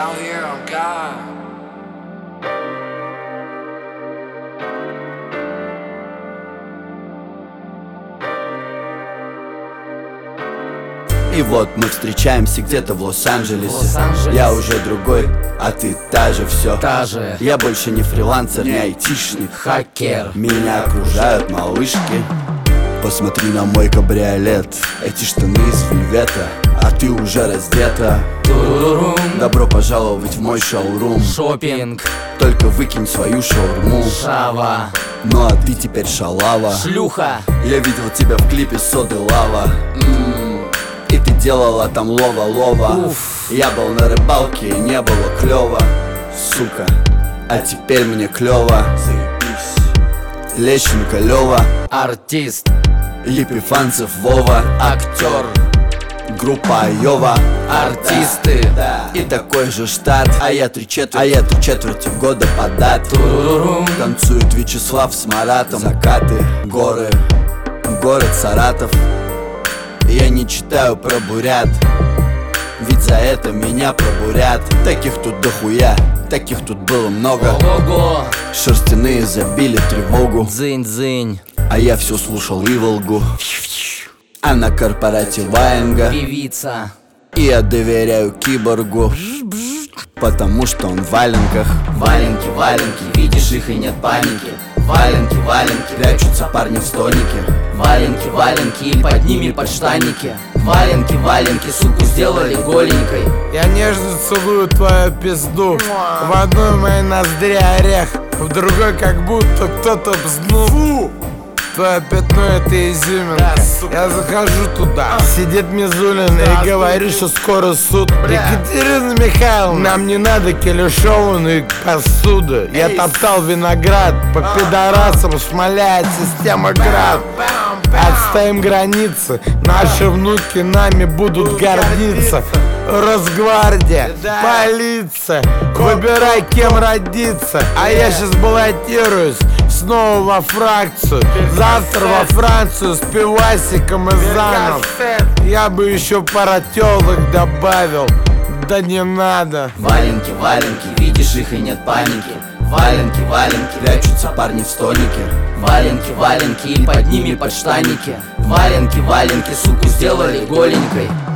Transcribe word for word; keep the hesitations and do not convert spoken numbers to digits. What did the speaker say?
out here on God. И вот мы встречаемся где-то в Лос-Анджелесе. Лос-Анджелес. Я уже другой, а ты та же, все. Та же. Я больше не фрилансер, не айтишник, Хакер. меня окружают малышки. Посмотри на мой кабриолет, эти штаны из вельвета, а ты уже раздета. Турурум. Добро пожаловать в мой шоурум. Шопинг. Только выкинь свою шаурму. Шава. Ну а ты теперь шалава. Шлюха. Я видел тебя в клипе «Соды Лава». М-м. И ты делала там лова-лова. Уф. Я был на рыбалке и не было клёво, сука, а теперь мне клёво. Заебись. Лещенко Лёва, Артист. Епифанцев Вова, Актер. группа Айова, Артисты. да. И такой же штат, а я три четверти, а я три четверти года подат. Турурум. Танцует Вячеслав с Маратом. Закаты, горы, город Саратов. Я не читаю про бурят, ведь за это меня пробурят. Таких тут дохуя, таких тут было много. Ого. Шерстяные забили тревогу, Дзынь-дзынь. а я все слушал Иволгу. А на корпорате Ваенга. Певица. И я доверяю киборгу, потому что он в валенках. Валенки, валенки, видишь их и нет паники. Валенки, валенки, Прячутся парни в стонике. валенки, валенки и под ними подштанники. Валенки, валенки, суку сделали голенькой. Я нежно целую твою пизду. В одной моей ноздре орех, в другой как будто кто-то бзнул. Твое пятно — это изюминка. Я захожу туда, сидит Мизулин и говорит, что скоро суд. Екатерина Михайловна, нам не надо келешованную посуду. Я топтал виноград, по пидорасам шмаляет система град. Отставим границы, наши внуки нами будут гордиться. Росгвардия, полиция, выбирай, кем родиться. А я сейчас баллотируюсь снова во фракцию. Завтра во Францию с пивасиком и заном. Я бы еще паротелок добавил, да не надо. Валенки, валенки, видишь их и нет паники. Валенки, валенки, Прячутся парни в стонике. валенки, валенки и под ними подштанники. Валенки, валенки, суку сделали голенькой.